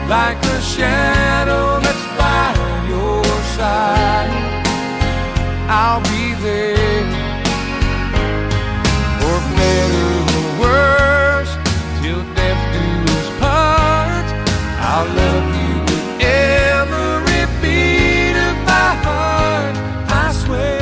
like a shadow that's by your side. I'll be there for better or worse, till death do us part. I'll love you with every beat of my heart, I swear.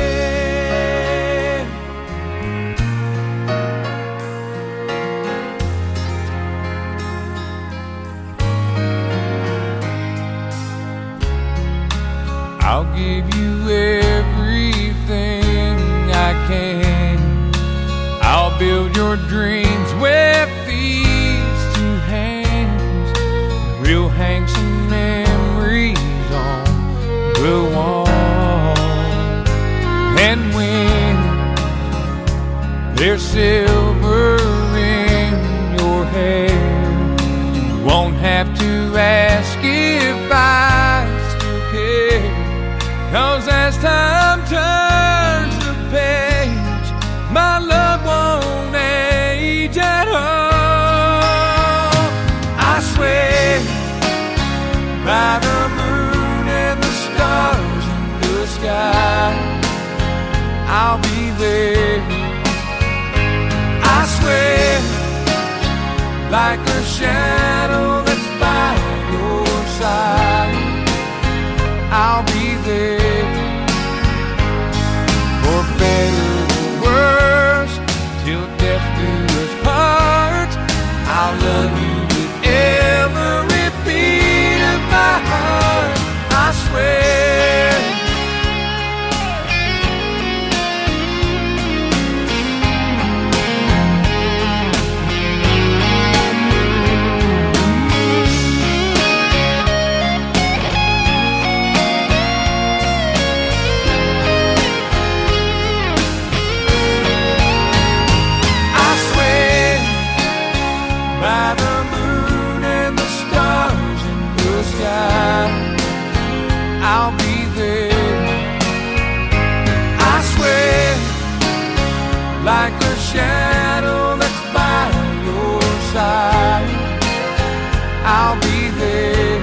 I'll give you everything I can. I'll build your dreams with these two hands. We'll hang some memories on the wall. And when there's silver in your hair, you won't have to ask if I still care. 'Cause as time turns the page, my love won't age at all. I swear by the moon and the stars in the sky, I'll be there. I swear like a shadow that's by your side, I'll be there for better or worse, till death do us part. I'll love you with every beat of my heart, I swear. By the moon and the stars in the sky, I'll be there. I swear like a shadow that's by your side, I'll be there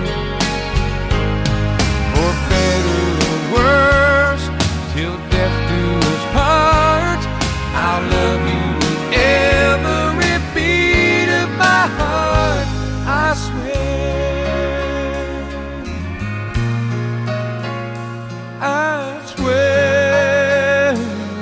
for better or worse, till death do us part. I'll love you with every beat of my heart, I swear. I swear.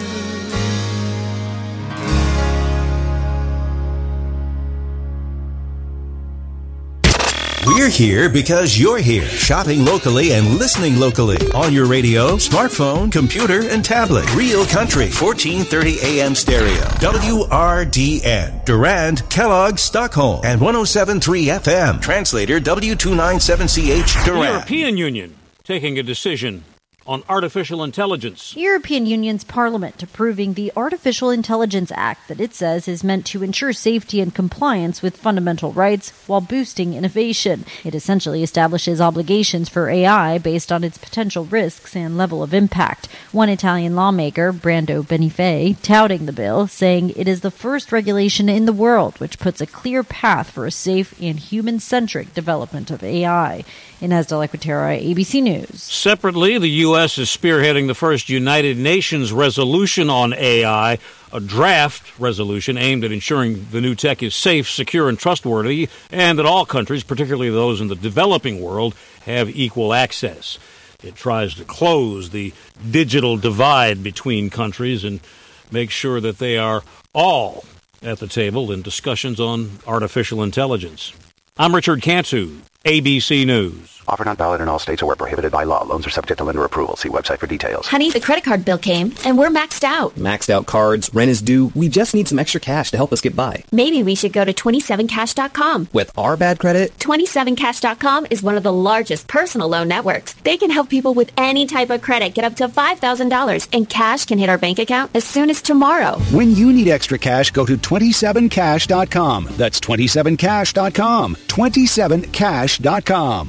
We're here because you're here, shopping locally and listening locally on your radio, smartphone, computer, and tablet. Real Country, 1430 AM stereo. WRDN, Durand, Kellogg, Stockholm, and 107.3 FM. Translator W297CH, Durand. The European Union taking a decision on artificial intelligence. The European Union's Parliament approving the Artificial Intelligence Act that it says is meant to ensure safety and compliance with fundamental rights while boosting innovation. It essentially establishes obligations for AI based on its potential risks and level of impact. One Italian lawmaker, Brando Benifei, touting the bill, saying it is the first regulation in the world which puts a clear path for a safe and human-centric development of AI. Inez de la Quatera, ABC News. Separately, the U.S. is spearheading the first United Nations resolution on AI, a draft resolution aimed at ensuring the new tech is safe, secure, and trustworthy, and that all countries, particularly those in the developing world, have equal access. It tries to close the digital divide between countries and make sure that they are all at the table in discussions on artificial intelligence. I'm Richard Cantu, ABC News. Offer not valid in all states or where prohibited by law. Loans are subject to lender approval. See website for details. Honey, the credit card bill came, and we're maxed out. Maxed out cards, rent is due. We just need some extra cash to help us get by. Maybe we should go to 27cash.com. With our bad credit? 27cash.com is one of the largest personal loan networks. They can help people with any type of credit get up to $5,000, and cash can hit our bank account as soon as tomorrow. When you need extra cash, go to 27cash.com. That's 27cash.com. 27cash.com.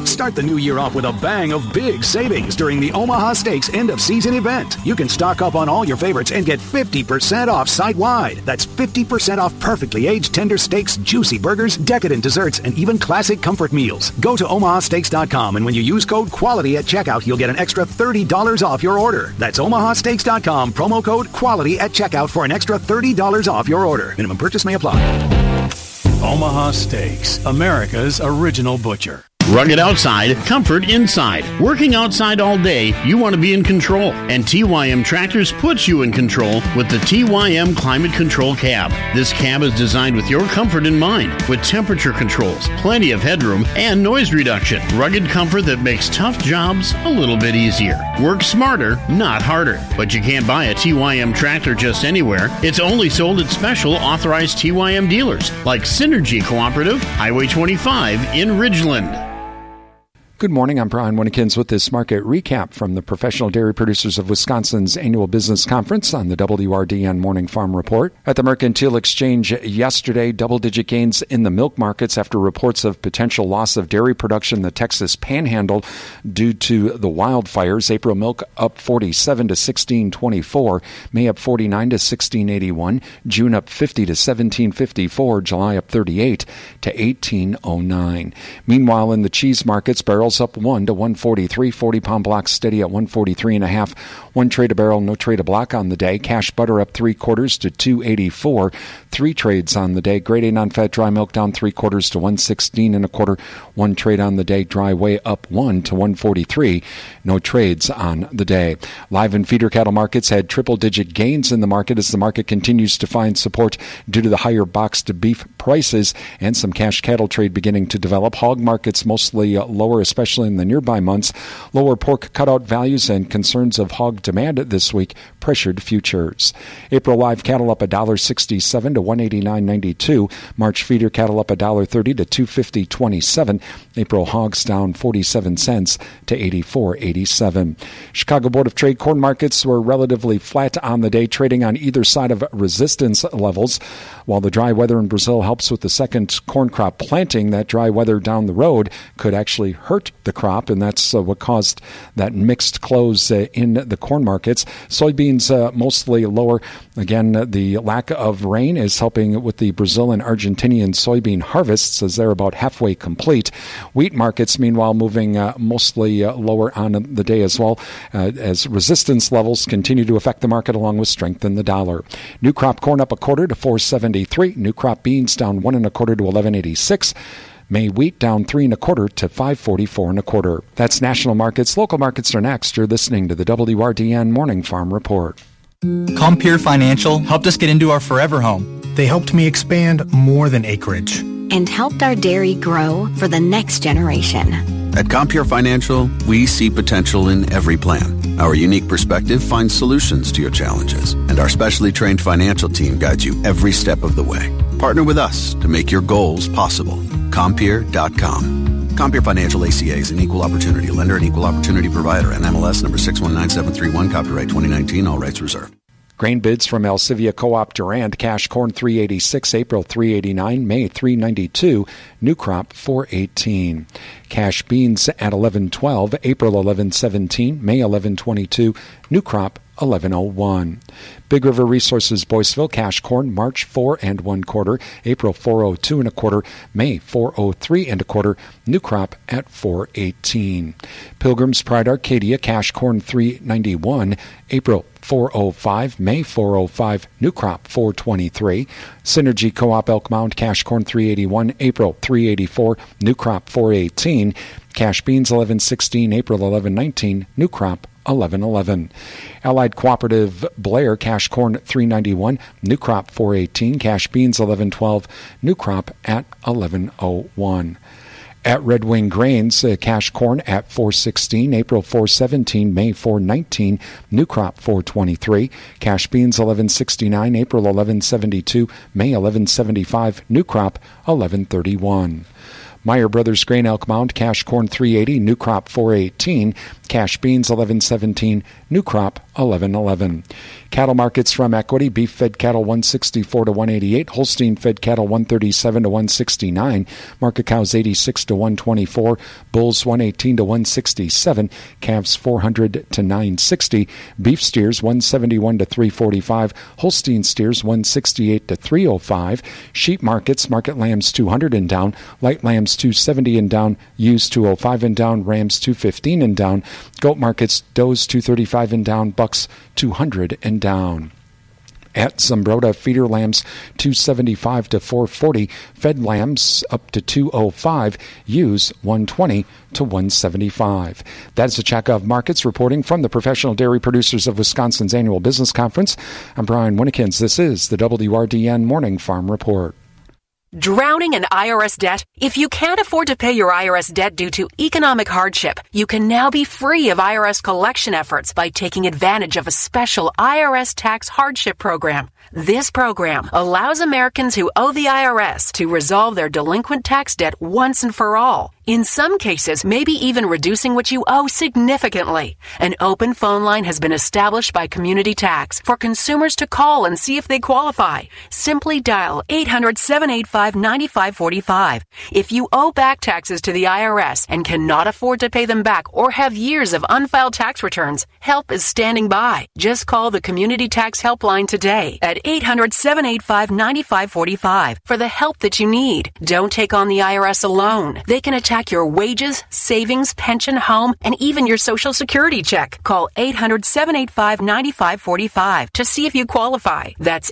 Start the new year off with a bang of big savings during the Omaha Steaks end-of-season event. You can stock up on all your favorites and get 50% off site-wide. That's 50% off perfectly aged tender steaks, juicy burgers, decadent desserts, and even classic comfort meals. Go to omahasteaks.com, and when you use code QUALITY at checkout, you'll get an extra $30 off your order. That's omahasteaks.com, promo code QUALITY at checkout for an extra $30 off your order. Minimum purchase may apply. Omaha Steaks, America's original butcher. Rugged outside, comfort inside. Working outside all day, you want to be in control. And TYM Tractors puts you in control with the TYM Climate Control Cab. This cab is designed with your comfort in mind, with temperature controls, plenty of headroom, and noise reduction. Rugged comfort that makes tough jobs a little bit easier. Work smarter, not harder. But you can't buy a TYM tractor just anywhere. It's only sold at special authorized TYM dealers, like Synergy Cooperative, Highway 25 in Ridgeland. Good morning. I'm Brian Winnekins with this market recap from the Professional Dairy Producers of Wisconsin's annual business conference on the WRDN Morning Farm Report. At the Mercantile Exchange yesterday, double-digit gains in the milk markets after reports of potential loss of dairy production in the Texas Panhandle due to the wildfires. April milk up 47 to 16.24, May up 49 to 16.81, June up 50 to 17.54, July up 38 to 18.09. Meanwhile, in the cheese markets, barrels up 1 to 143, 40-pound blocks steady at 143.5. One trade a barrel, no trade a block on the day. Cash butter up 3/4 to 284. 3 trades on the day. Grade A non-fat dry milk down 3/4 to 116.25. 1 trade on the day. Dry whey up 1 to 143. No trades on the day. Live and feeder cattle markets had triple-digit gains in the market as the market continues to find support due to the higher boxed beef prices and some cash cattle trade beginning to develop. Hog markets mostly lower, especially in the nearby months. Lower pork cutout values and concerns of hog demand this week pressured futures. April live cattle up $1.67 to $189.92. March feeder cattle up $1.30 to $250.27. April hogs down 47 cents to $84.87. Chicago Board of Trade corn markets were relatively flat on the day, trading on either side of resistance levels. While the dry weather in Brazil helps with the second corn crop planting, that dry weather down the road could actually hurt the crop, and that's what caused that mixed close in the corn markets. Soybeans mostly lower. Again, the lack of rain is helping with the Brazil and Argentinian soybean harvests as they're about halfway complete. Wheat markets, meanwhile, moving mostly lower on the day as well, as resistance levels continue to affect the market along with strength in the dollar. New crop corn up 1/4 to $4.73. New crop beans down 1 1/4 to $11.86. May wheat down 3 1/4 to $5.44 1/4. That's national markets. Local markets are next. You're listening to the WRDN Morning Farm Report. Compeer Financial helped us get into our forever home. They helped me expand more than acreage. And helped our dairy grow for the next generation. At Compeer Financial, we see potential in every plan. Our unique perspective finds solutions to your challenges, and our specially trained financial team guides you every step of the way. Partner with us to make your goals possible. Compeer.com. Compeer Financial ACA is an equal opportunity lender and equal opportunity provider. NMLS number 619731, copyright 2019, all rights reserved. Grain bids from Alcivia Co-op Durand. Cash corn $3.86, April $3.89, May $3.92, new crop $4.18. Cash beans at $11.12, April $11.17, May $11.22, new crop $11.01. Big River Resources Boyceville, cash corn March 4 1/4, April 4.02 1/4, May 4.03 1/4, new crop at $4.18. Pilgrim's Pride Arcadia, cash corn $3.91, April 4.05, May 4.05, new crop $4.23. Synergy Co-op Elk Mound, cash corn $3.81, April $3.84, new crop $4.18. Cash beans $11.16, April $11.19, new crop $11.11. Allied Cooperative Blair, cash corn $3.91, new crop $4.18. Cash beans $11.12, new crop at $11.01. At Red Wing Grains, cash corn at $4.16, April $4.17, May $4.19, new crop $4.23. Cash beans $11.69, April $11.72, May $11.75, new crop $11.31. Meyer Brothers Grain Elk Mound, cash corn $3.80, new crop $4.18. Cash beans $11.17, new crop $11.11. Cattle markets from equity: beef fed cattle 164 to 188, Holstein fed cattle 137 to 169, market cows 86 to 124, bulls 118 to 167, calves 400 to 960, beef steers 171 to 345, Holstein steers 168 to 305. Sheep markets: market lambs 200 and down, light lambs 270 and down, ewes 205 and down, rams 215 and down. Goat markets: does 235 and down, bucks 200 and down. At Zumbrota, feeder lambs 275 to 440, fed lambs up to 205, ewes 120 to 175. That's a check of markets reporting from the Professional Dairy Producers of Wisconsin's annual business conference. I'm Brian Winnikins. This is the WRDN Morning Farm Report. Drowning in IRS debt? If you can't afford to pay your IRS debt due to economic hardship, you can now be free of IRS collection efforts by taking advantage of a special IRS tax hardship program. This program allows Americans who owe the IRS to resolve their delinquent tax debt once and for all. In some cases, maybe even reducing what you owe significantly. An open phone line has been established by Community Tax for consumers to call and see if they qualify. Simply dial 800-785-9545. If you owe back taxes to the IRS and cannot afford to pay them back or have years of unfiled tax returns, help is standing by. Just call the Community Tax Helpline today at 800-785-9545 for the help that you need. Don't take on the IRS alone. They can attack your wages, savings, pension, home, and even your Social Security check. Call 800-785-9545 to see if you qualify. That's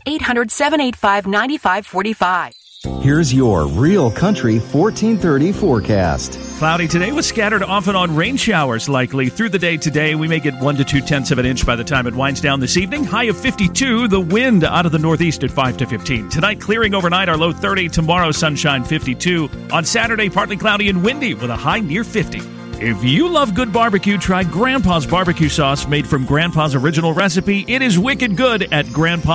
800-785-9545. Here's your Real Country 1430 forecast. Cloudy today with scattered off and on rain showers likely through the day today. We may get 1 to 2/10 of an inch by the time it winds down this evening. High of 52. The wind out of the northeast at 5 to 15. Tonight clearing overnight, our low 30. Tomorrow sunshine 52. On Saturday partly cloudy and windy with a high near 50. If you love good barbecue, try Grandpa's barbecue sauce made from Grandpa's original recipe. It is wicked good at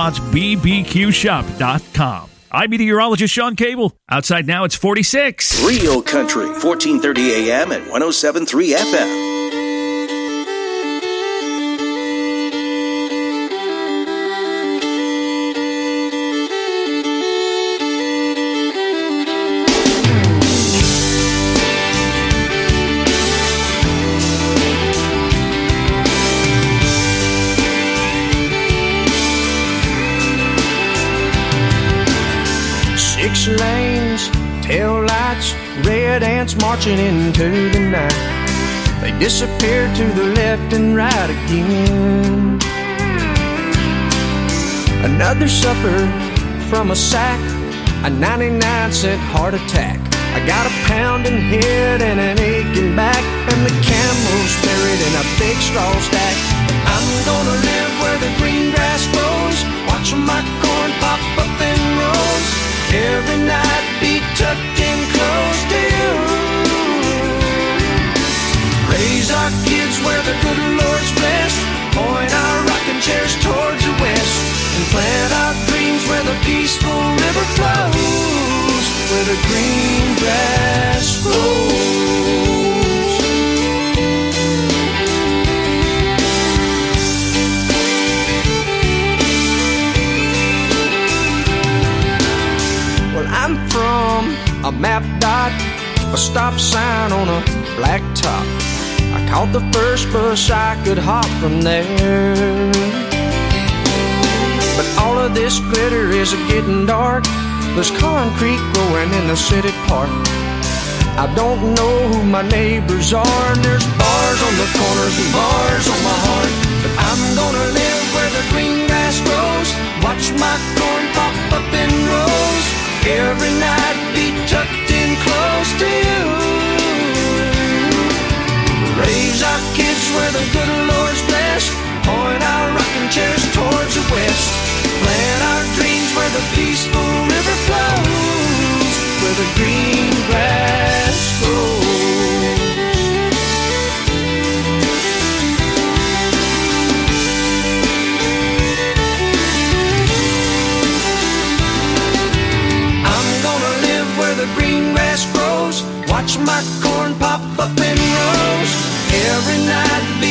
grandpa'sbbqshop.com. I'm meteorologist Sean Cable. Outside now, it's 46. Real Country, 1430 AM and 107.3 FM. Six lanes, tail lights, red ants marching into the night. They disappear to the left and right again. Another supper from a sack, a 99-cent heart attack. I got a pounding head and an aching back, and the camel's buried in a big straw stack. I'm gonna live where the green grass grows, watching my corn pop up in rows. Every night be tucked in close to you. Raise our kids where the good Lord's blessed. Point our rocking chairs towards the west. And plant our dreams where the peaceful river flows. Where the green grass grows. I'm from a map dot, a stop sign on a black top. I caught the first bus I could hop from there. But all of this glitter is getting dark. There's concrete growing in the city park. I don't know who my neighbors are, and there's bars on the corners and bars on my heart. But I'm gonna live where the green grass grows, watch my corn pop up in rows. Every night be tucked in close to you. Raise our kids where the good Lord's blessed. Point our rocking chairs towards the west. Plant our dreams where the peaceful river flows. Where the green grass grows. The green grass grows, watch my corn pop up in rows. Every night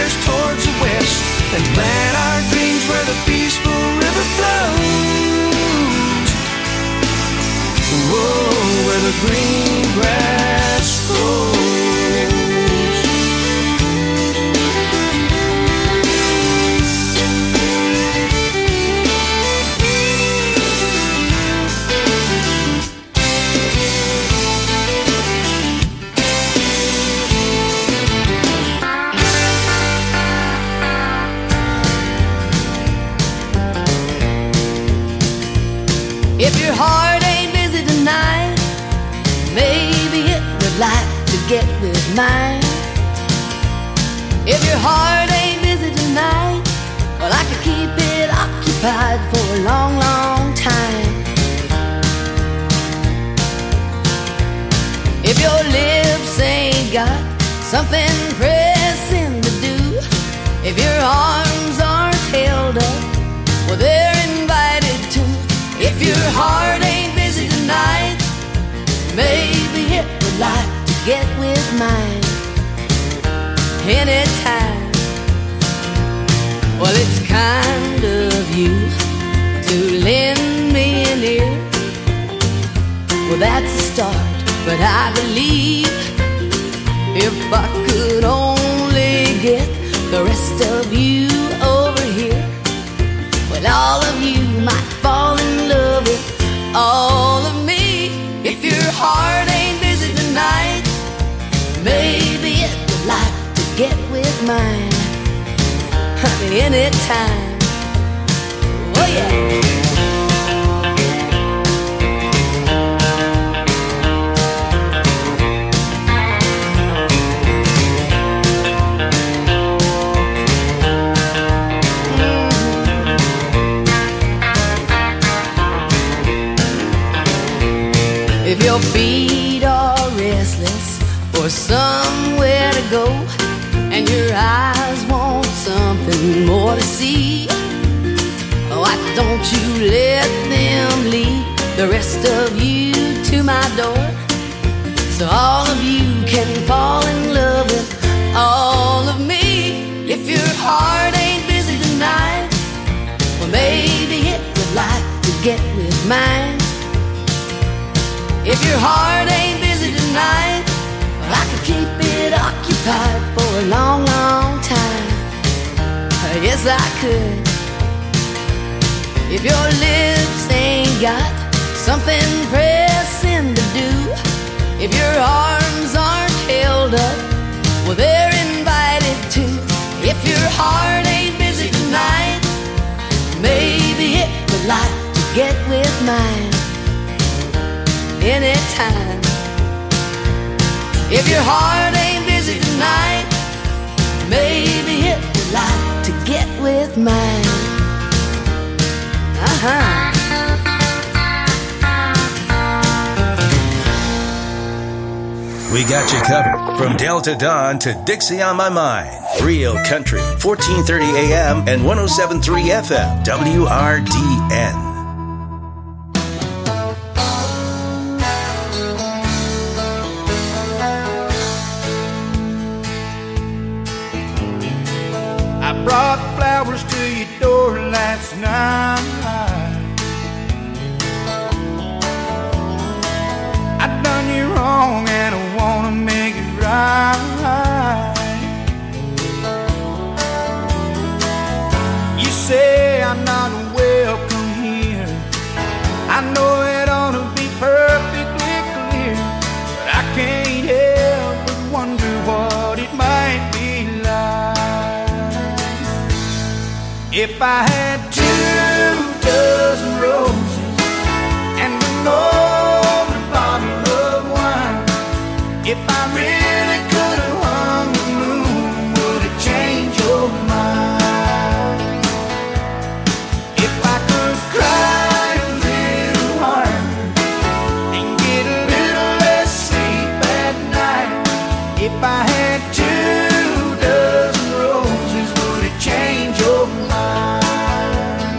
fires towards the west and plant our dreams where the peaceful river flows. Whoa, where the green grass grows. If your heart ain't busy tonight, maybe it would like to get with mine. If your heart ain't busy tonight, well, I could keep it occupied for a long, long time. If your lips ain't got something pressing to do, if your arms aren't held up, well, they're invited to. If your heart ain't busy tonight, maybe it would like to get with mine anytime. Well, it's kind of you to lend me an ear. Well, that's a start, but I believe if I could only get the rest of you over here, well, all of you might fall in love with all of me. If your heart ain't busy tonight, maybe it would like to get with mine, honey, anytime. Oh yeah. If your feet are restless for somewhere to go, and your eyes want something more to see, why don't you let them lead the rest of you to my door, so all of you can fall in love with all of me. If your heart ain't busy tonight, well, maybe it would like to get with mine. If your heart ain't busy tonight, well, I could keep it occupied for a long, long time. Yes, I could. If your lips ain't got something pressing to do, if your arms aren't held up, well, they're invited to. If your heart ain't busy tonight, maybe it would like to get with mine anytime. If your heart ain't busy tonight, maybe it would like to get with mine. We got you covered from Delta Dawn to Dixie on My Mind. Real Country, 1430 AM and 107.3 FM, WRDN. I brought flowers to your door last night. I done you wrong and I wanna make it right. You say I'm not welcome here. I know it ought to be perfectly clear, but I can't help but wonder what it might be like if I had 2 dozen roses and an older bottle of wine. If I really could have hung the moon, would it change your mind? If I could cry a little harder and get a little less sleep at night. If I had 2 dozen roses, would it change your mind?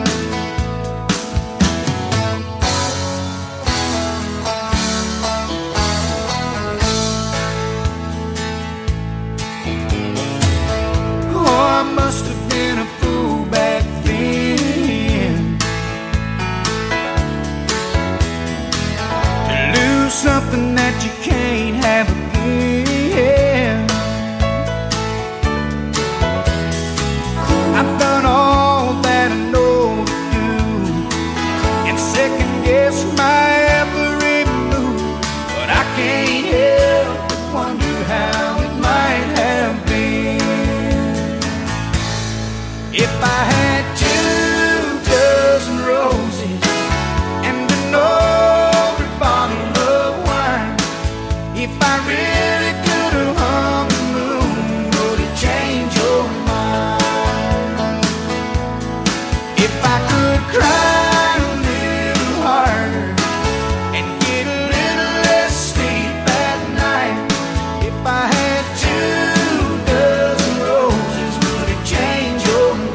If I had 2 dozen roses and an old bottle of wine, if I really could have hung the moon, would it change your mind? If I could cry a little harder and get a little less sleep at night, if I had 2 dozen roses, would it change your mind?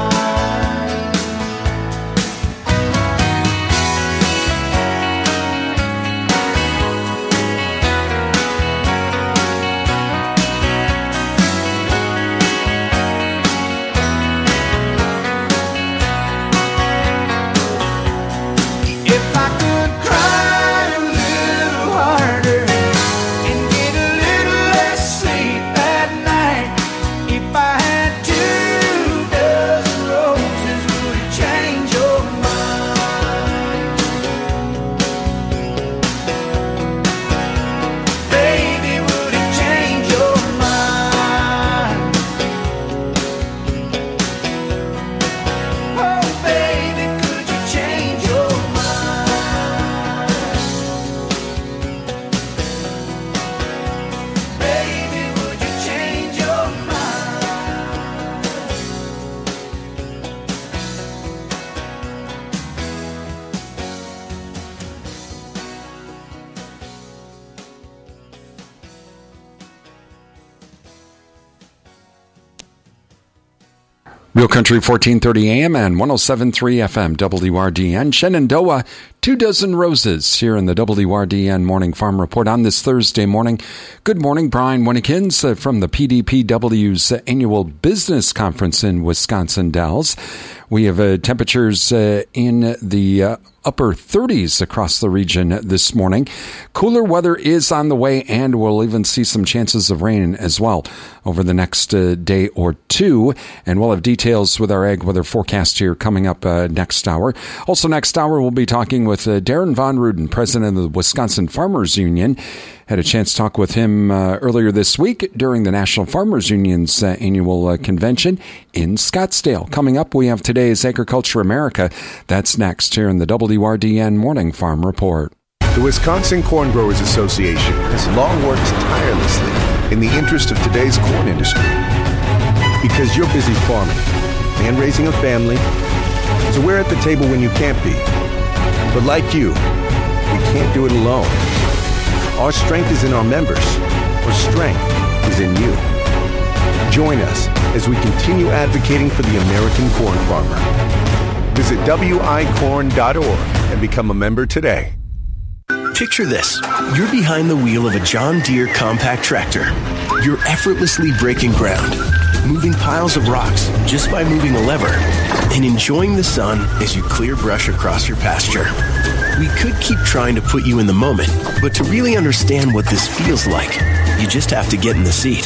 If I could cry a little harder and get a little less sleep at night, if I had 2 dozen roses, would it change your mind? Baby, would it change your mind? Oh, baby, could you change your mind? Baby, would you change your mind? Real Country 1430 AM and 107.3 FM WRDN. Shenandoah, 2 dozen roses here in the WRDN Morning Farm Report on this Thursday morning. Good morning, Brian Winnekins from the PDPW's annual business conference in Wisconsin Dells. We have temperatures in the upper 30s across the region this morning. Cooler weather is on the way, and we'll even see some chances of rain as well over the next day or two. And we'll have details with our ag weather forecast here coming up next hour. Also next hour, we'll be talking with Darren Von Ruden, president of the Wisconsin Farmers Union. Had a chance to talk with him earlier this week during the National Farmers Union's annual convention in Scottsdale. Coming up, we have today's Agriculture America. That's next here in the WRDN Morning Farm Report. The Wisconsin Corn Growers Association has long worked tirelessly in the interest of today's corn industry. Because you're busy farming and raising a family, so we're at the table when you can't be. But like you, we can't do it alone. Our strength is in our members. Our strength is in you. Join us as we continue advocating for the American corn farmer. Visit wicorn.org and become a member today. Picture this. You're behind the wheel of a John Deere compact tractor. You're effortlessly breaking ground, moving piles of rocks just by moving a lever, and enjoying the sun as you clear brush across your pasture. We could keep trying to put you in the moment, but to really understand what this feels like, you just have to get in the seat.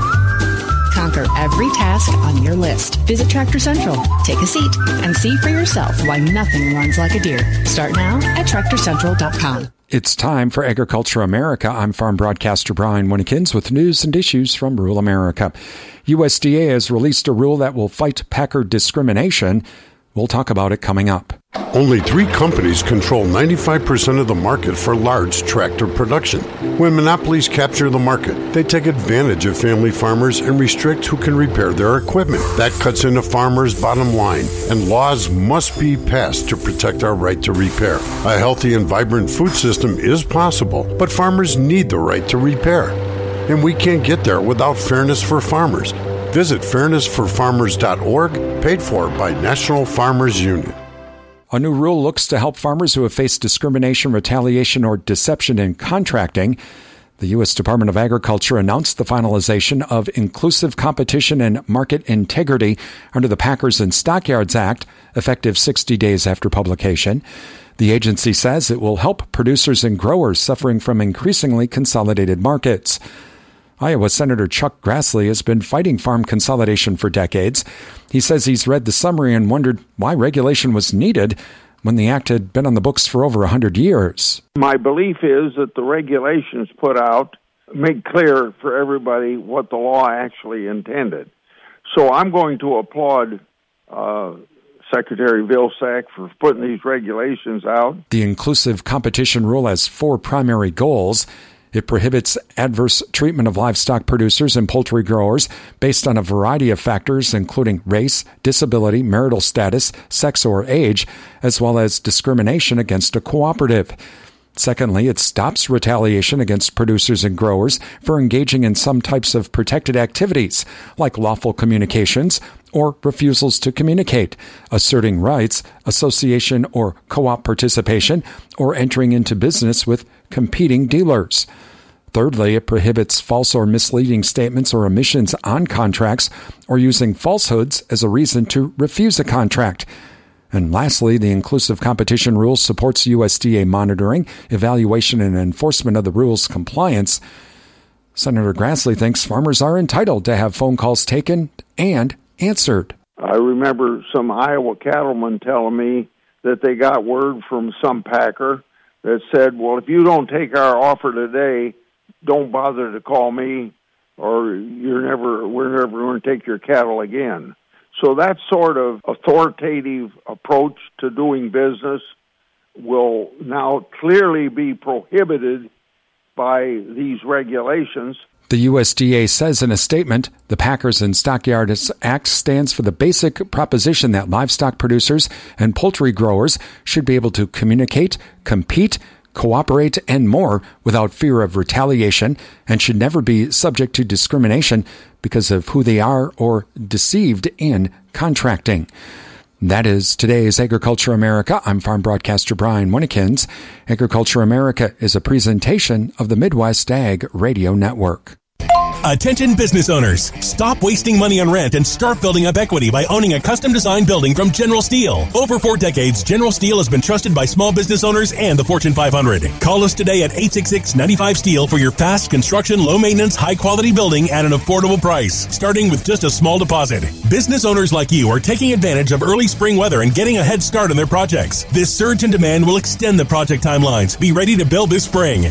Conquer every task on your list. Visit Tractor Central, take a seat, and see for yourself why nothing runs like a Deere. Start now at TractorCentral.com. It's time for Agriculture America. I'm farm broadcaster Brian Winnekins with news and issues from rural America. USDA has released a rule that will fight packer discrimination. We'll talk about it coming up. Only 3 companies control 95% of the market for large tractor production. When monopolies capture the market, they take advantage of family farmers and restrict who can repair their equipment. That cuts into farmers' bottom line, and laws must be passed to protect our right to repair. A healthy and vibrant food system is possible, but farmers need the right to repair. And we can't get there without fairness for farmers. Visit fairnessforfarmers.org, paid for by National Farmers Union. A new rule looks to help farmers who have faced discrimination, retaliation, or deception in contracting. The U.S. Department of Agriculture announced the finalization of Inclusive Competition and Market Integrity under the Packers and Stockyards Act, effective 60 days after publication. The agency says it will help producers and growers suffering from increasingly consolidated markets. Iowa Senator Chuck Grassley has been fighting farm consolidation for decades. He says he's read the summary and wondered why regulation was needed when the act had been on the books for over 100 years. My belief is that the regulations put out make clear for everybody what the law actually intended. So I'm going to applaud Secretary Vilsack for putting these regulations out. The inclusive competition rule has 4 primary goals. It prohibits adverse treatment of livestock producers and poultry growers based on a variety of factors, including race, disability, marital status, sex, or age, as well as discrimination against a cooperative. Secondly, it stops retaliation against producers and growers for engaging in some types of protected activities, like lawful communications or refusals to communicate, asserting rights, association or co-op participation, or entering into business with competing dealers. Thirdly, it prohibits false or misleading statements or omissions on contracts or using falsehoods as a reason to refuse a contract. And lastly, the inclusive competition rule supports USDA monitoring, evaluation, and enforcement of the rule's compliance. Senator Grassley thinks farmers are entitled to have phone calls taken and answered. I remember some Iowa cattlemen telling me that they got word from some packer that said, well, if you don't take our offer today, don't bother to call me, or we're never going to take your cattle again. So that sort of authoritative approach to doing business will now clearly be prohibited by these regulations. The USDA says in a statement, the Packers and Stockyards Act stands for the basic proposition that livestock producers and poultry growers should be able to communicate, compete, cooperate, and more without fear of retaliation, and should never be subject to discrimination because of who they are or deceived in contracting. That is today's Agriculture America. I'm farm broadcaster Brian Winnikins. Agriculture America is a presentation of the Midwest Ag Radio Network. Attention business owners. Stop wasting money on rent and start building up equity by owning a custom-designed building from General Steel. Over 4 decades, General Steel has been trusted by small business owners and the Fortune 500. Call us today at 866-95-STEEL for your fast construction, low-maintenance, high-quality building at an affordable price, starting with just a small deposit. Business owners like you are taking advantage of early spring weather and getting a head start on their projects. This surge in demand will extend the project timelines. Be ready to build this spring.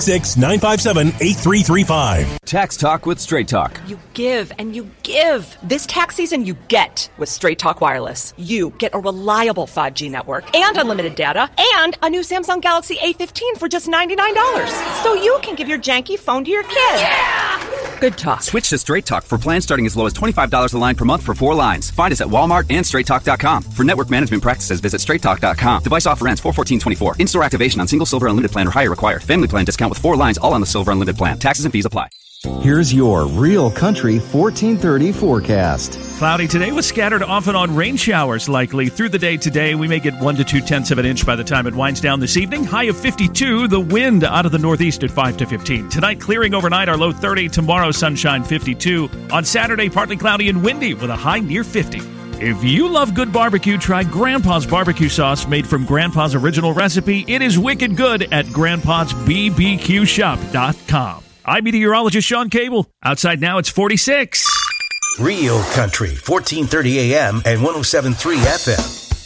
866-957-8335. Tax Talk with Straight Talk. You give and you give. This tax season, you get with Straight Talk Wireless. You get a reliable 5G network and unlimited data and a new Samsung Galaxy A15 for just $99. So you can give your janky phone to your kid. Yeah! Good talk. Switch to Straight Talk for plans starting as low as $25 a line per month for 4 lines. Find us at Walmart and StraightTalk.com. For network management practices, visit StraightTalk.com. Device offer ends 4/14/24. In-store activation on single Silver Unlimited plan or higher required. Family plan discount with 4 lines all on the Silver Unlimited plan. Taxes and fees apply. Here's your Real Country 1430 forecast. Cloudy today with scattered off and on rain showers likely through the day today. We may get 1 to 2/10 of an inch by the time it winds down this evening. High of 52. The wind out of the northeast at 5 to 15. Tonight clearing overnight, our low 30. Tomorrow sunshine 52. On Saturday partly cloudy and windy with a high near 50. If you love good barbecue, try Grandpa's barbecue sauce made from Grandpa's original recipe. It is wicked good at grandpa'sbbqshop.com. I'm meteorologist Sean Cable. Outside now, it's 46. Real Country, 1430 AM and 107.3 FM.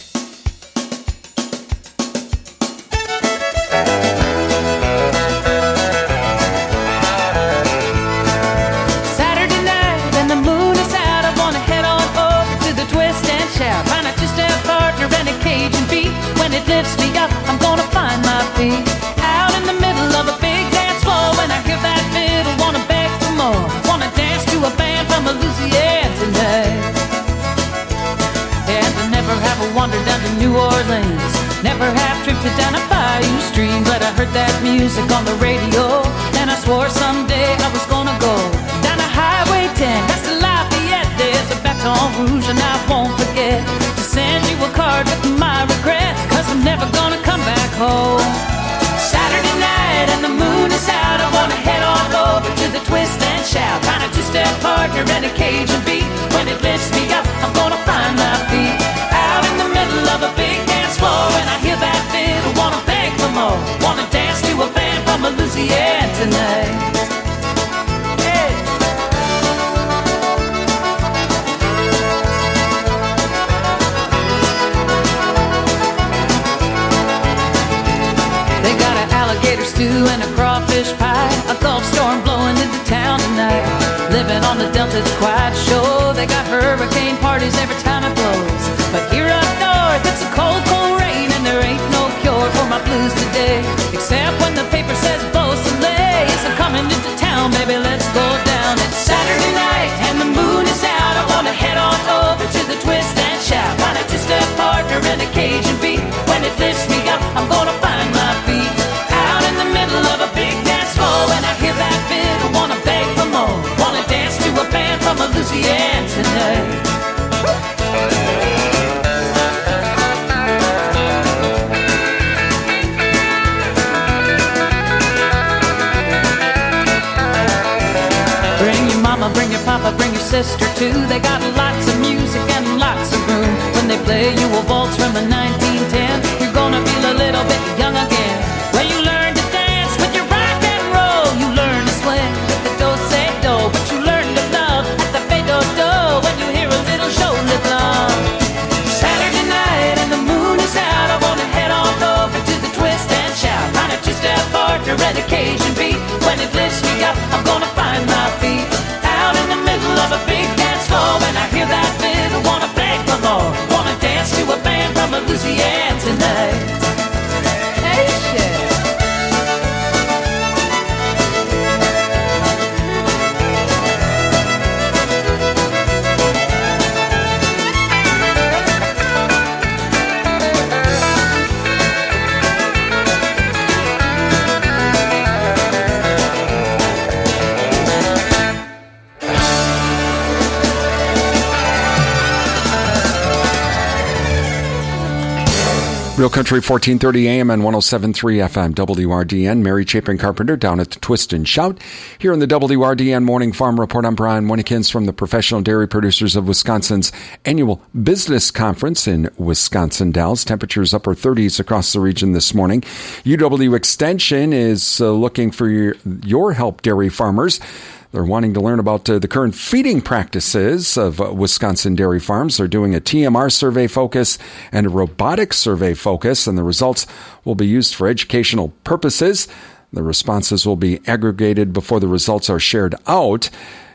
Saturday night and the moon is out. I want to head on over to the twist and shout. Find a two-step partner and a Cajun beat. When it lifts me up, I'm going to find my feet. Out in the middle of a big dance floor. When I hear that fiddle, want to beg for more. Want to dance to a band from Louisiana tonight. And I never have wandered down to New Orleans. Never have drifted down a bayou stream. But I heard that music on the radio, and I swore someday I was gonna go down to Highway 10, past the Lafayette. There's a Baton Rouge, and I won't forget to send you a card with my regrets, 'cause I'm never gonna come back home. Saturday night and the moon is out. I wanna head on over to the twist and shout. Find a two-step partner and a Cajun beat. When it lifts me up, I'm gonna find my feet. Out in the middle of a big dance floor, and I hear that fiddle, wanna beg for more. Wanna dance to a band from Louisiana tonight. Hey. They got an alligator stew and a crawfish pie. A Gulf storm blowing into town tonight. Living on the Delta, it's quite a show. They got hurricane parties every time it blows. day. Except when the paper says Beausoleil is coming into town, baby, let's go down. It's Saturday night and the moon is out. I wanna head on over to the Twist and Shout. Find a two-step partner and a Cajun beat. When it lifts me up, I'm gonna find my feet out in the middle of a big dance floor. When I hear that fiddle, wanna beg for more. Wanna dance to a band from Louisiana tonight. Bring your mama, bring your papa, bring your sister too. They got lots of music and lots of room. When they play you a waltz from a 1910, you're gonna feel a little bit young again. When you learn to dance with your rock and roll, you learn to swing with the do-say-do, but you learn to love at the fade-do-do when you hear a little shoulder glove. Saturday night and the moon is out. I wanna head on over to the Twist and Shout. Find a two-step partner and occasion beat. When it lifts me up, I'm gonna find my feet out in the middle of a big dance floor. When I hear that fiddle, wanna beg for more. Wanna dance to a band from Louisiana tonight. Hey, shit. Real Country 1430 AM and 107.3 FM WRDN. Mary Chapin Carpenter down at the Twist and Shout. Here in the WRDN Morning Farm Report, I'm Brian Winnikins from the Professional Dairy Producers of Wisconsin's annual business conference in Wisconsin Dells. Temperatures upper 30s across the region this morning. UW Extension is looking for your help, dairy farmers. They're wanting to learn about the current feeding practices of Wisconsin dairy farms. They're doing a TMR survey focus and a robotic survey focus, and the results will be used for educational purposes. The responses will be aggregated before the results are shared out.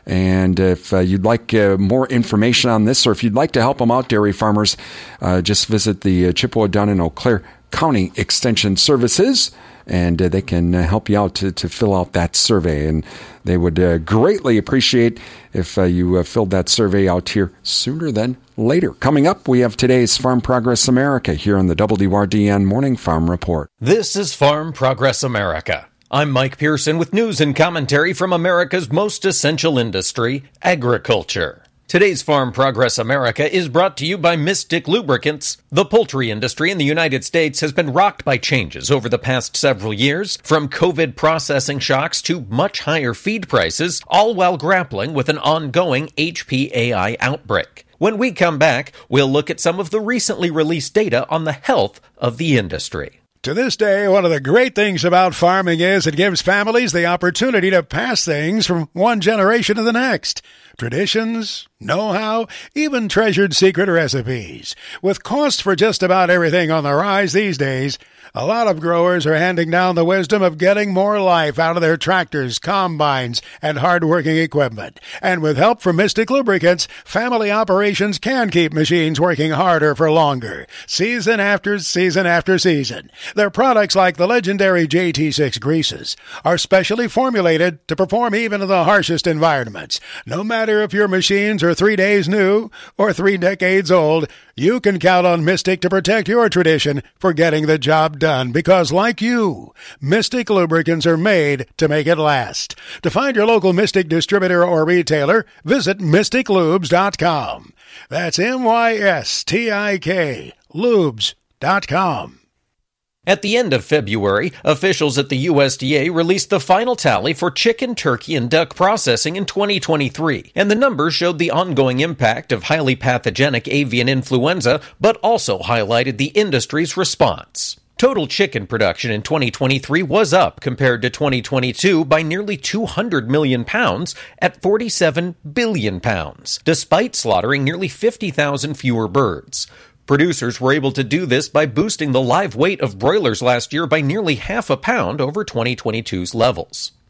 And if you'd like more information on this, or if you'd like to help them out, dairy farmers, just visit the Chippewa, Dunn, and Eau Claire County Extension Services, and they can help you out to fill out that survey. And they would greatly appreciate if you filled that survey out here sooner than later. Coming up, we have today's Farm Progress America here on the WRDN Morning Farm Report. This is Farm Progress America. I'm Mike Pearson with news and commentary from America's most essential industry, agriculture. Today's Farm Progress America is brought to you by Mystic Lubricants. The poultry industry in the United States has been rocked by changes over the past several years, from COVID processing shocks to much higher feed prices, all while grappling with an ongoing HPAI outbreak. When we come back, we'll look at some of the recently released data on the health of the industry. To this day, one of the great things about farming is it gives families the opportunity to pass things from one generation to the next. Traditions, know-how, even treasured secret recipes. With costs for just about everything on the rise these days, a lot of growers are handing down the wisdom of getting more life out of their tractors, combines, and hard-working equipment. And with help from Mystic Lubricants, family operations can keep machines working harder for longer, season after season after season. Their products, like the legendary JT6 greases, are specially formulated to perform even in the harshest environments. No matter if your machines are 3 days new or 3 decades old, you can count on Mystic to protect your tradition for getting the job done, because like you, Mystic Lubricants are made to make it last. To find your local Mystic distributor or retailer, visit MysticLubes.com. That's MYSTIK, lubes.com. At the end of February, officials at the USDA released the final tally for chicken, turkey, and duck processing in 2023, and the numbers showed the ongoing impact of highly pathogenic avian influenza, but also highlighted the industry's response. Total chicken production in 2023 was up compared to 2022 by nearly 200 million pounds at 47 billion pounds, despite slaughtering nearly 50,000 fewer birds. Producers were able to do this by boosting the live weight of broilers last year by nearly half a pound over 2022's levels.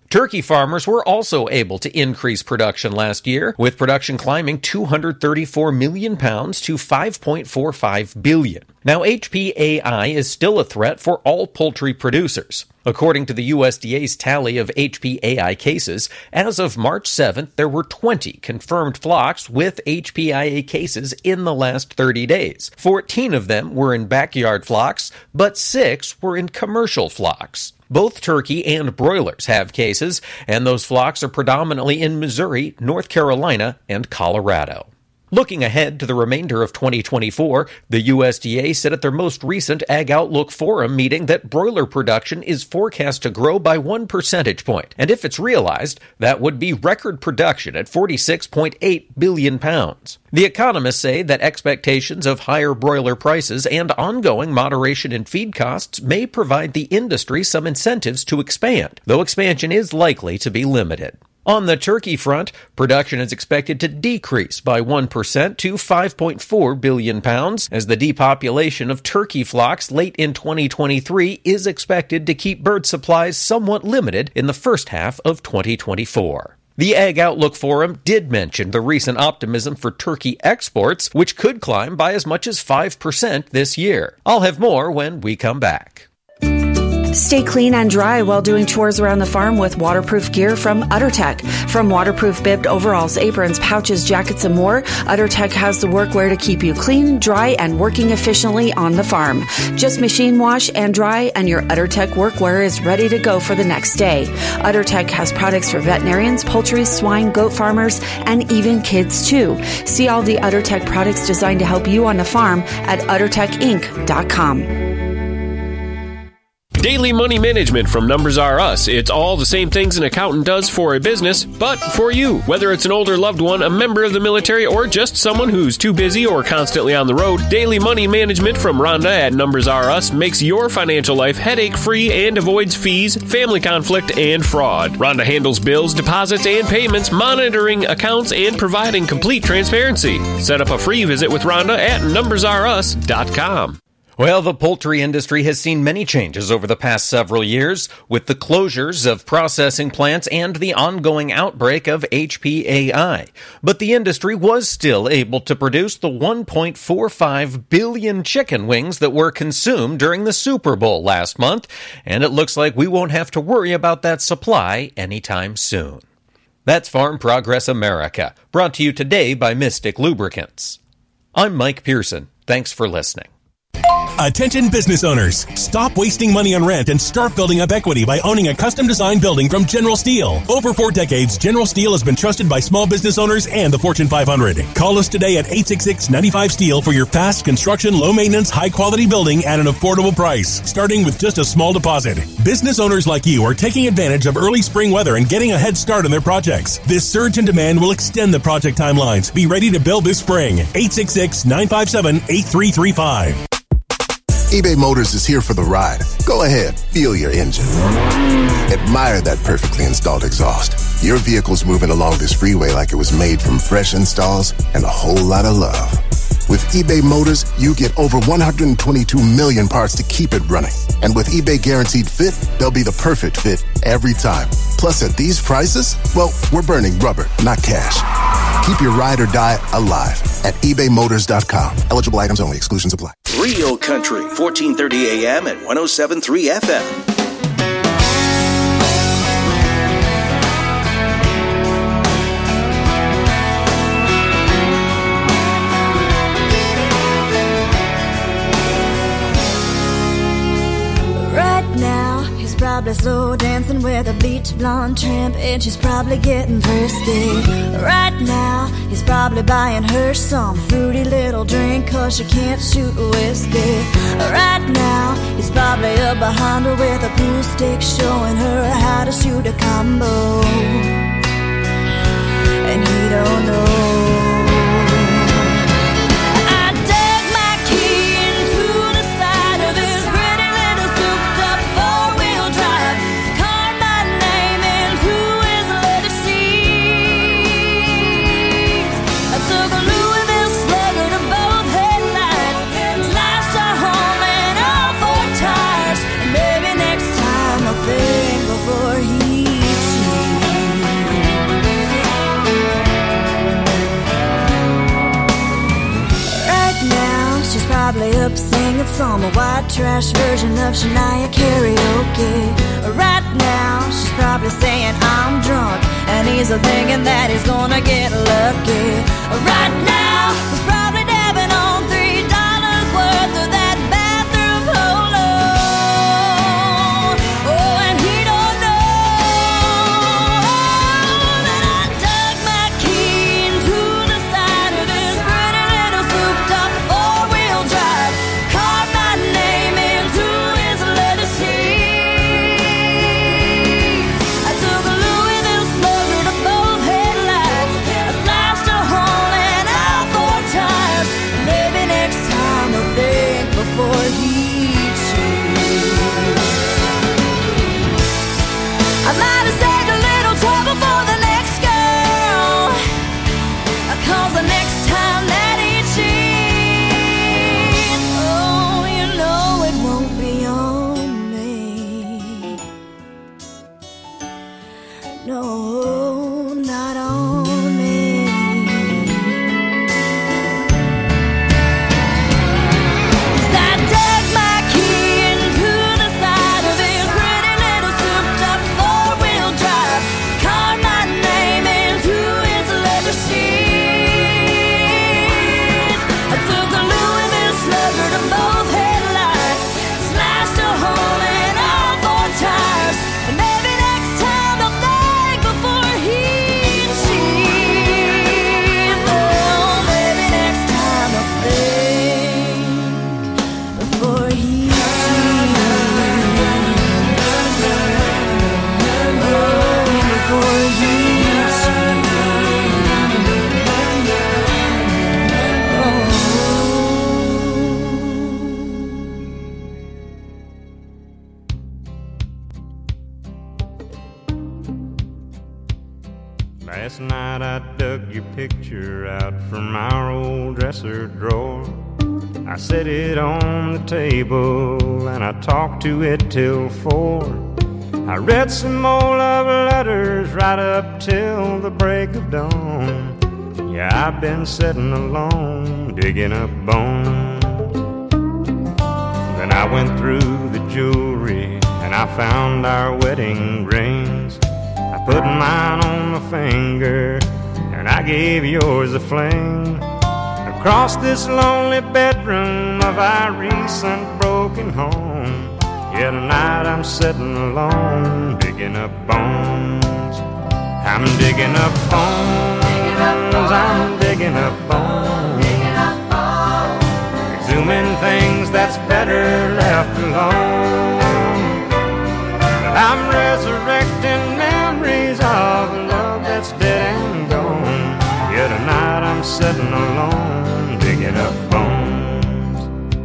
Turkey farmers were also able to increase production last year, with production climbing 234 million pounds to 5.45 billion. Now, HPAI is still a threat for all poultry producers. According to the USDA's tally of HPAI cases, as of March 7th, there were 20 confirmed flocks with HPAI cases in the last 30 days. 14 of them were in backyard flocks, but 6 were in commercial flocks. Both turkey and broilers have cases, and those flocks are predominantly in Missouri, North Carolina, and Colorado. Looking ahead to the remainder of 2024, the USDA said at their most recent Ag Outlook Forum meeting that broiler production is forecast to grow by 1 percentage point. And if it's realized, that would be record production at 46.8 billion pounds. The economists say that expectations of higher broiler prices and ongoing moderation in feed costs may provide the industry some incentives to expand, though expansion is likely to be limited. On the turkey front, production is expected to decrease by 1% to 5.4 billion pounds, as the depopulation of turkey flocks late in 2023 is expected to keep bird supplies somewhat limited in the first half of 2024. The Ag Outlook Forum did mention the recent optimism for turkey exports, which could climb by as much as 5% this year. I'll have more when we come back. Stay clean and dry while doing chores around the farm with waterproof gear from UtterTech. From waterproof bibbed overalls, aprons, pouches, jackets, and more, UtterTech has the workwear to keep you clean, dry, and working efficiently on the farm. Just machine wash and dry, and your UtterTech workwear is ready to go for the next day. UtterTech has products for veterinarians, poultry, swine, goat farmers, and even kids too. See all the UtterTech products designed to help you on the farm at UtterTechInc.com. Daily money management from Numbers R Us. It's all the same things an accountant does for a business, but for you. Whether it's an older loved one, a member of the military, or just someone who's too busy or constantly on the road, daily money management from Rhonda at Numbers R Us makes your financial life headache-free and avoids fees, family conflict, and fraud. Rhonda handles bills, deposits, and payments, monitoring accounts, and providing complete transparency. Set up a free visit with Rhonda at numbersrus.com. Well, the poultry industry has seen many changes over the past several years, with the closures of processing plants and the ongoing outbreak of HPAI. But the industry was still able to produce the 1.45 billion chicken wings that were consumed during the Super Bowl last month, and it looks like we won't have to worry about that supply anytime soon. That's Farm Progress America, brought to you today by Mystic Lubricants. I'm Mike Pearson. Thanks for listening. Attention business owners. Stop wasting money on rent and start building up equity by owning a custom-designed building from General Steel. Over 4 decades, General Steel has been trusted by small business owners and the Fortune 500. Call us today at 866-95-STEEL for your fast construction, low-maintenance, high-quality building at an affordable price, starting with just a small deposit. Business owners like you are taking advantage of early spring weather and getting a head start on their projects. This surge in demand will extend the project timelines. Be ready to build this spring. 866-957-8335. eBay Motors is here for the ride. Go ahead, feel your engine. Admire that perfectly installed exhaust. Your vehicle's moving along this freeway like it was made from fresh installs and a whole lot of love. With eBay Motors, you get over 122 million parts to keep it running. And with eBay Guaranteed Fit, they'll be the perfect fit every time. Plus, at these prices, well, we're burning rubber, not cash. Keep your ride or die alive at ebaymotors.com. Eligible items only. Exclusions apply. Real Country, 1430 AM and 107.3 FM. Probably slow dancing with a beach blonde tramp, and she's probably getting thirsty. Right now, he's probably buying her some fruity little drink, 'cause she can't shoot whiskey. Right now, he's probably up behind her with a pool stick, showing her how to shoot a combo. And he don't know. Before he up singing some white trash version of Shania karaoke. Right now, she's probably saying I'm drunk, and he's thinking that he's gonna get lucky. Right now, he's probably dabbing on $3 worth of that bathroom polo. Oh, and he don't know that I dug my key into the side of this pretty little souped-up four-wheel drive, carved my name into his leather seat. I took a Louisville Slugger to both headlights, I slashed a hole in all four tires. Maybe next time I'll think before he cheats. I might have saved a little trouble for the next girl, 'cause the next time that he cheats, oh, you know it won't be on me. No, not on me. 'Cause I dug my key into the side of his pretty little souped-up four-wheel drive, carved my name into his leather seat. I took a Louisville Slugger to both headlights, slashed a hole in all four tires. And maybe next time I'll think before he cheats. Oh, maybe next time I'll think before he cheats. Oh, before he Last night I dug your picture out from our old dresser drawer. I set it on the table and I talked to it till 4. I read some old love letters right up till the break of dawn. Yeah, I've been sitting alone, digging up bones. Then I went through the jewelry and I found our wedding rings. I put mine on my finger and I gave yours a fling. Across this lonely bedroom of our recent broken home. Yeah, tonight I'm sitting alone, digging up bones. I'm digging up bones, I'm digging up bones. Exhuming things that's better left alone. But I'm resurrecting memories of a love that's dead and gone. Yeah, tonight I'm sitting alone, digging up bones.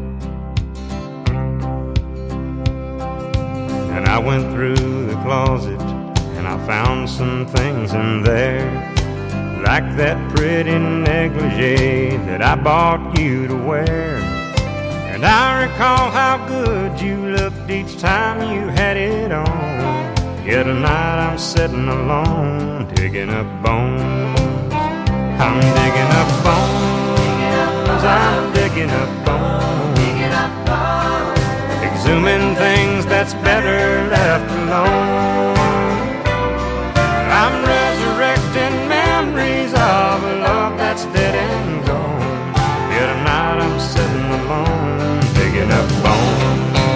And I went through the closet and I found some things in there, like that pretty negligee that I bought you to wear. And I recall how good you looked each time you had it on. Yeah, tonight I'm sitting alone, digging up bones. I'm digging up bones, I'm digging up bones. Exhuming things that's better left alone. I'm resurrecting memories of a love that's dead and gone. Yeah, tonight I'm sitting alone, digging up bones.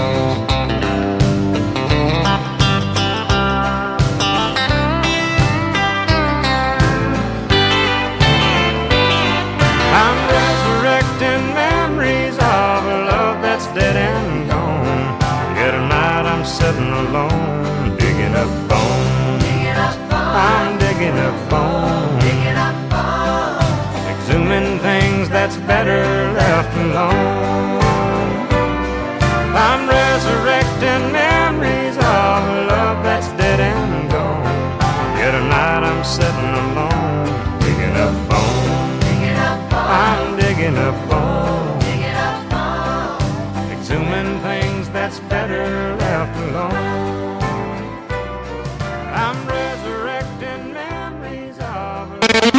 I'm resurrecting memories of a love that's dead and gone. Yeah, tonight I'm sitting alone, digging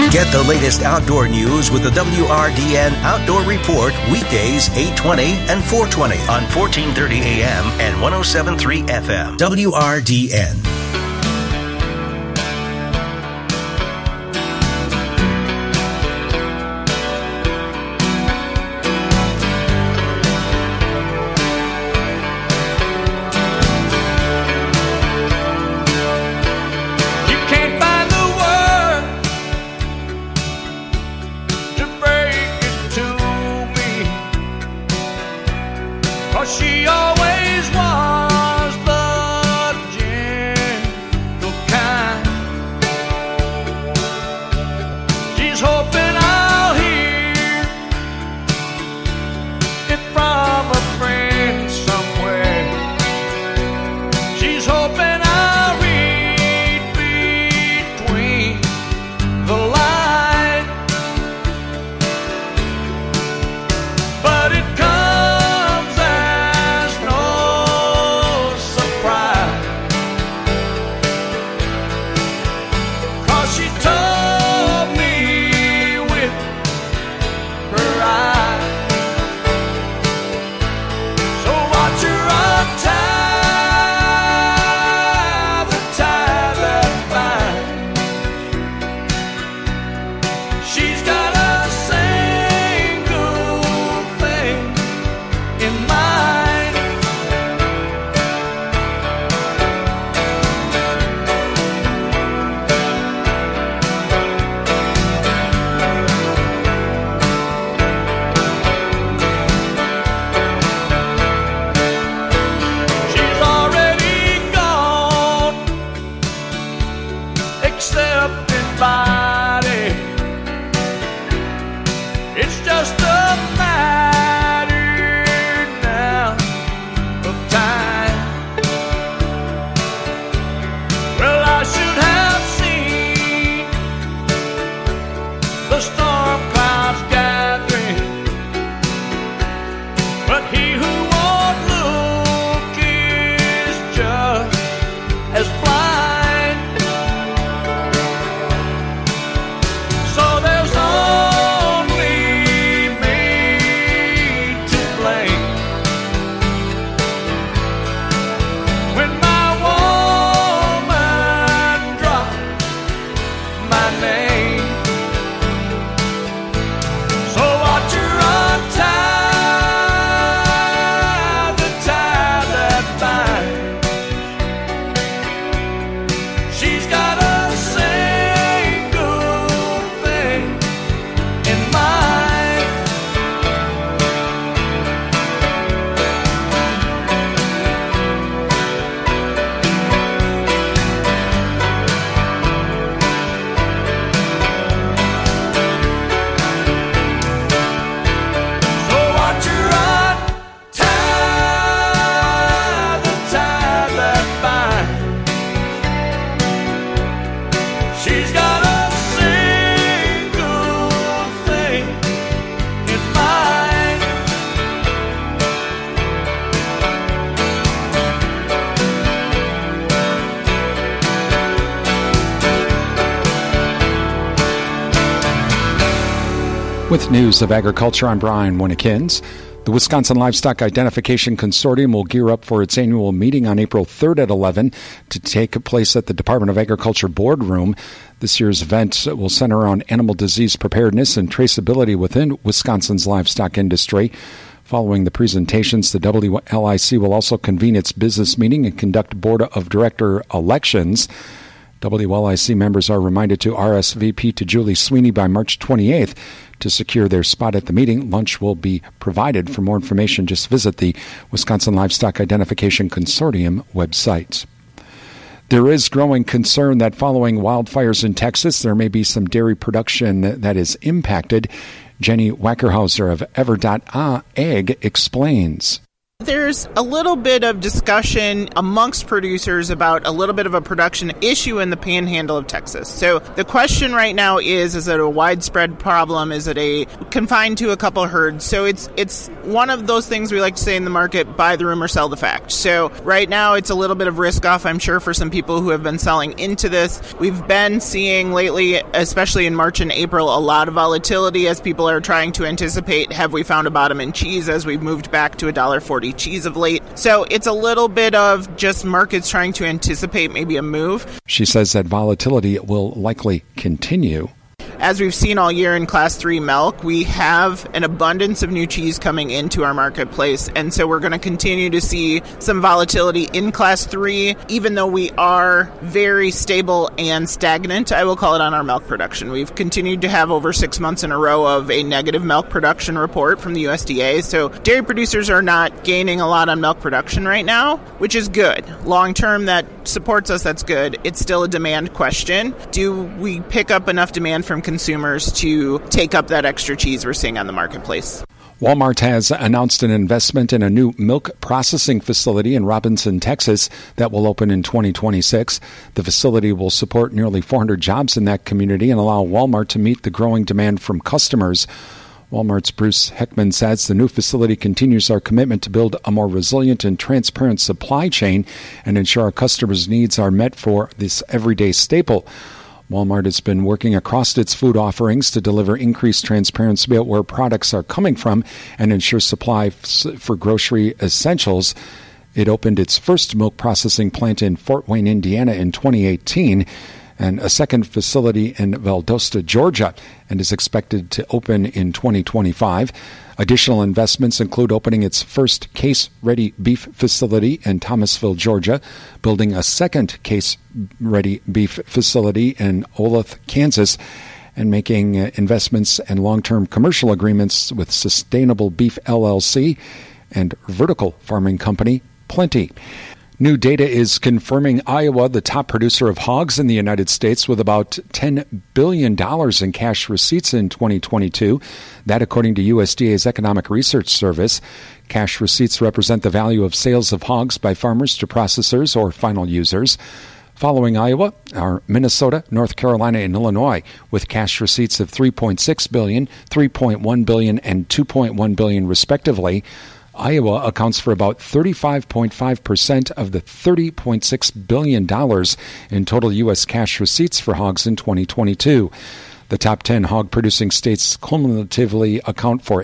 Get the latest outdoor news with the WRDN Outdoor Report weekdays 8:20 and 4:20 on 1430 AM and 107.3 FM. WRDN. She always was the gentle kind. She's hoping I'll hear it from a friend somewhere. She's hoping I'll read between the lines. But it comes as no surprise, 'cause she told me with her eyes. So watch her untie the tie that binds. She's got a single thing in mind. She's already gone, accepted body. It's just a matter now of time. Well, I should have seen the storm clouds gathering, but he who won't look is just as blind. So there's only me to blame when my woman dropped my name. So watch her untie the tie that binds. She's got a single thing in mind. So watch her untie the tie that binds. She's got a single thing in mind. With news of agriculture, I'm Brian Winnekins. The Wisconsin Livestock Identification Consortium will gear up for its annual meeting on April 3rd at 11 to take place at the Department of Agriculture boardroom. This year's event will center around animal disease preparedness and traceability within Wisconsin's livestock industry. Following the presentations, the WLIC will also convene its business meeting and conduct board of director elections. WLIC members are reminded to RSVP to Julie Sweeney by March 28th to secure their spot at the meeting. Lunch will be provided. For more information, just visit the Wisconsin Livestock Identification Consortium website. There is growing concern that following wildfires in Texas, there may be some dairy production that is impacted. Jenny Wackerhauser of Ever.Ag explains. There's a little bit of discussion amongst producers about a little bit of a production issue in the panhandle of Texas. So the question right now is it a widespread problem? Is it confined to a couple herds? So it's one of those things we like to say in the market, buy the rumor, sell the fact. So right now it's a little bit of risk off, I'm sure, for some people who have been selling into this. We've been seeing lately especially in March and April, a lot of volatility as people are trying to anticipate, have we found a bottom in cheese as we've moved back to $1.40 cheese of late. So it's a little bit of just markets trying to anticipate maybe a move. She says that volatility will likely continue. As we've seen all year in Class 3 milk, we have an abundance of new cheese coming into our marketplace, and so we're going to continue to see some volatility in Class 3, even though we are very stable and stagnant, I will call it, on our milk production. We've continued to have over 6 months in a row of a negative milk production report from the USDA, so dairy producers are not gaining a lot on milk production right now, which is good. Long term, that supports us, that's good. It's still a demand question. Do we pick up enough demand from consumers to take up that extra cheese we're seeing on the marketplace? Walmart has announced an investment in a new milk processing facility in Robinson, Texas, that will open in 2026. The facility will support nearly 400 jobs in that community and allow Walmart to meet the growing demand from customers. Walmart's Bruce Heckman says the new facility continues our commitment to build a more resilient and transparent supply chain and ensure our customers' needs are met for this everyday staple. Walmart has been working across its food offerings to deliver increased transparency about where products are coming from and ensure supply for grocery essentials. It opened its first milk processing plant in Fort Wayne, Indiana in 2018, and a second facility in Valdosta, Georgia, and is expected to open in 2025. Additional investments include opening its first case-ready beef facility in Thomasville, Georgia, building a second case-ready beef facility in Olathe, Kansas, and making investments and long-term commercial agreements with Sustainable Beef LLC and vertical farming company Plenty. New data is confirming Iowa the top producer of hogs in the United States with about $10 billion in cash receipts in 2022. That according to USDA's Economic Research Service. Cash receipts represent the value of sales of hogs by farmers to processors or final users. Following Iowa are Minnesota, North Carolina, and Illinois, with cash receipts of $3.6 billion, $3.1 billion, and $2.1 billion respectively. Iowa accounts for about 35.5% of the $30.6 billion in total U.S. cash receipts for hogs in 2022. The top 10 hog-producing states cumulatively account for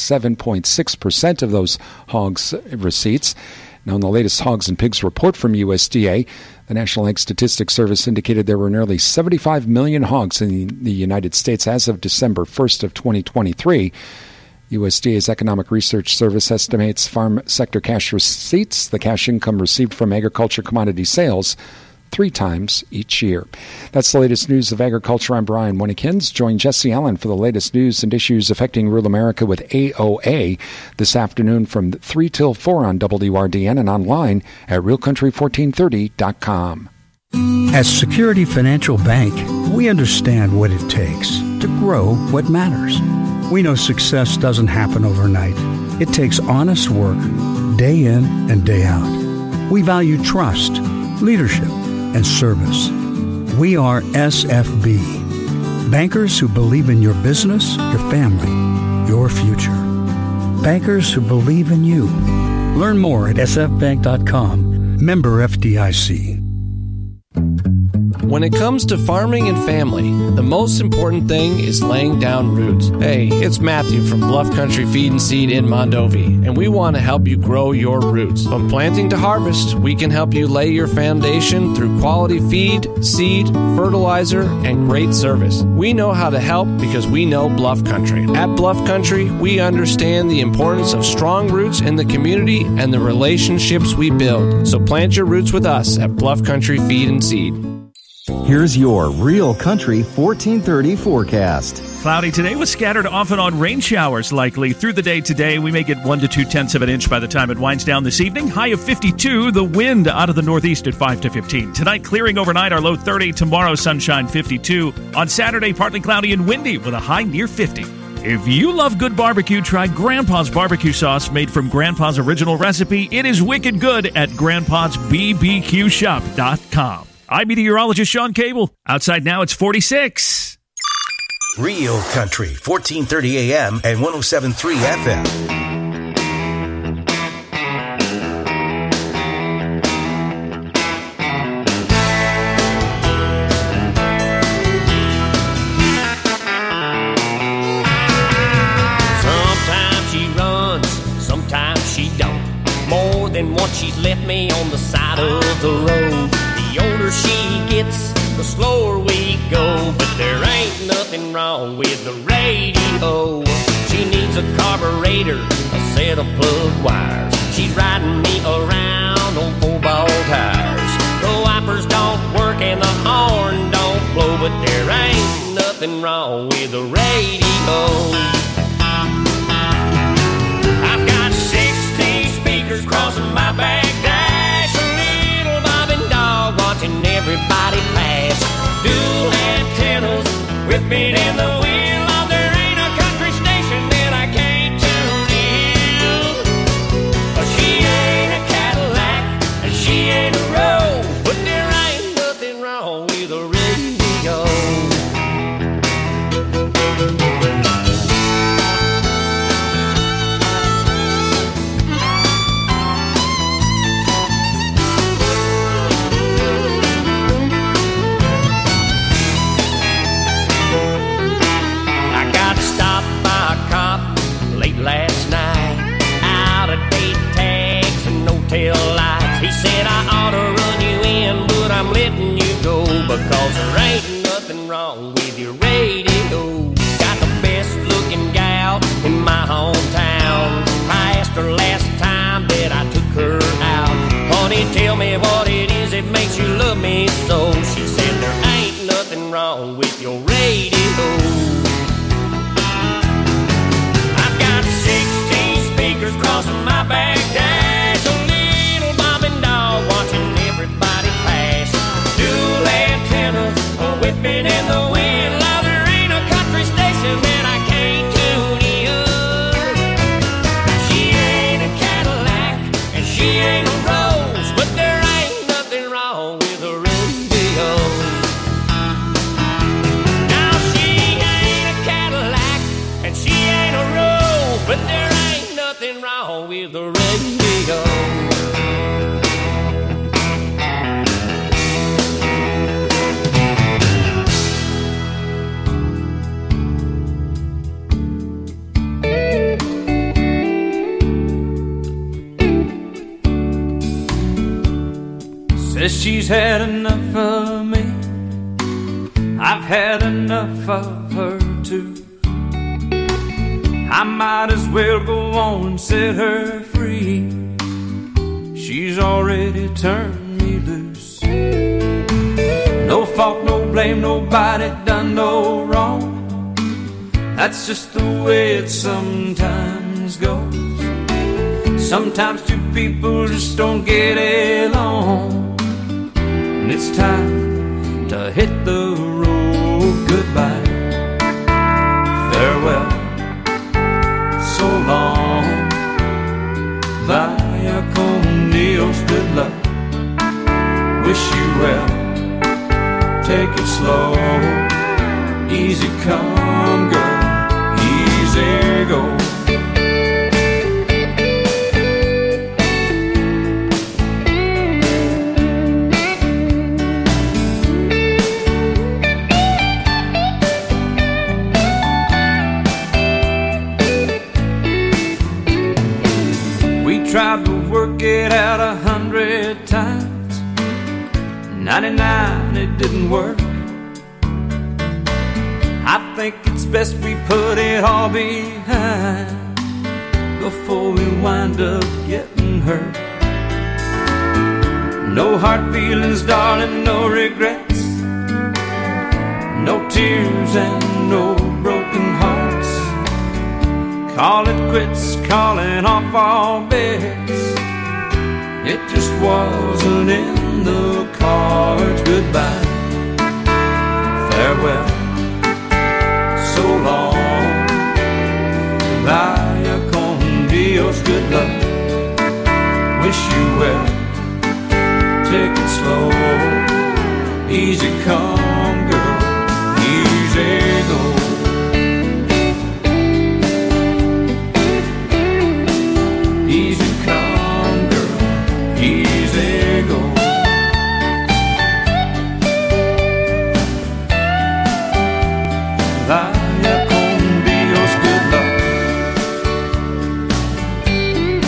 87.6% of those hogs' receipts. Now, in the latest Hogs and Pigs report from USDA, the National Ag Statistics Service indicated there were nearly 75 million hogs in the United States as of December 1st of 2023. USDA's Economic Research Service estimates farm sector cash receipts, the cash income received from agriculture commodity sales, 3 times each year. That's the latest news of agriculture. I'm Brian Winnikins. Join Jesse Allen for the latest news and issues affecting rural America with AOA this afternoon from 3 till 4 on WRDN and online at realcountry1430.com. At Security Financial Bank, we understand what it takes to grow what matters. We know success doesn't happen overnight. It takes honest work, day in and day out. We value trust, leadership, and service. We are SFB, bankers who believe in your business, your family, your future. Bankers who believe in you. Learn more at sfbank.com. Member FDIC. When it comes to farming and family, the most important thing is laying down roots. Hey, it's Matthew from Bluff Country Feed and Seed in Mondovi, and we want to help you grow your roots. From planting to harvest, we can help you lay your foundation through quality feed, seed, fertilizer, and great service. We know how to help because we know Bluff Country. At Bluff Country, we understand the importance of strong roots in the community and the relationships we build. So plant your roots with us at Bluff Country Feed and Seed. Here's your Real Country 1430 forecast. Cloudy today with scattered off and on rain showers likely through the day today. We may get 1 to 2 tenths of an inch by the time it winds down this evening. High of 52. The wind out of the northeast at 5 to 15. Tonight clearing overnight, our low 30. Tomorrow sunshine 52. On Saturday partly cloudy and windy with a high near 50. If you love good barbecue, try Grandpa's barbecue sauce made from Grandpa's original recipe. It is wicked good at grandpa'sbbqshop.com. I'm meteorologist Sean Cable. Outside now, it's 46. Real Country, 1430 AM and 107.3 FM. sometimes she don't. More than once she's left me on the side of the road. The older she gets, the slower we go. But there ain't nothing wrong with the radio. She needs a carburetor, a set of plug wires. She's riding me around on 4-ball tires. The wipers don't work and the horn don't blow. But there ain't nothing wrong with the radio. I've got 60 speakers crossing my back dash. A little bobbing dog watching everybody pass. Dual antennas whipping in the wind. Oh, there ain't a country station that I can't tune in. She ain't a Cadillac and she ain't a Rose, but there ain't nothing wrong with a radio. Last night, out of date tags and no tail lights. He said I ought to run you in, but I'm letting you go because there ain't nothing wrong with your radio. Got the best looking gal in my hometown. I asked her last time that I took her out, honey, tell me what it is that makes you love me so. She said there ain't nothing wrong with your radio. Crossing my back dash, a little bobbing dog watching everybody pass. Dual antennas whipping in the wind. Now there ain't a country station that I can't tune in. She ain't a Cadillac and she ain't a Rose, but there ain't nothing wrong with a radio. Now she ain't a Cadillac and she ain't a Rose, but there ain't nothing wrong with the radio. Says she's had enough of me. I've had enough of her too. I might as well go on and set her free. She's already turned me loose. No fault, no blame, nobody done no wrong. That's just the way it sometimes goes. Sometimes two people just don't get along, and it's time to hit the road. Goodbye, farewell, so long, vaya con Dios, good luck, wish you well, take it slow, easy come girl, easy go. Tried to work it out 100 times, 99 it didn't work. I think it's best we put it all behind before we wind up getting hurt. No hard feelings, darling, no regrets, no tears and no broken hearts. Call it quits, calling off all bets. It just wasn't in the cards. Goodbye, farewell, so long, vaya con Dios, good luck, wish you well, take it slow, easy come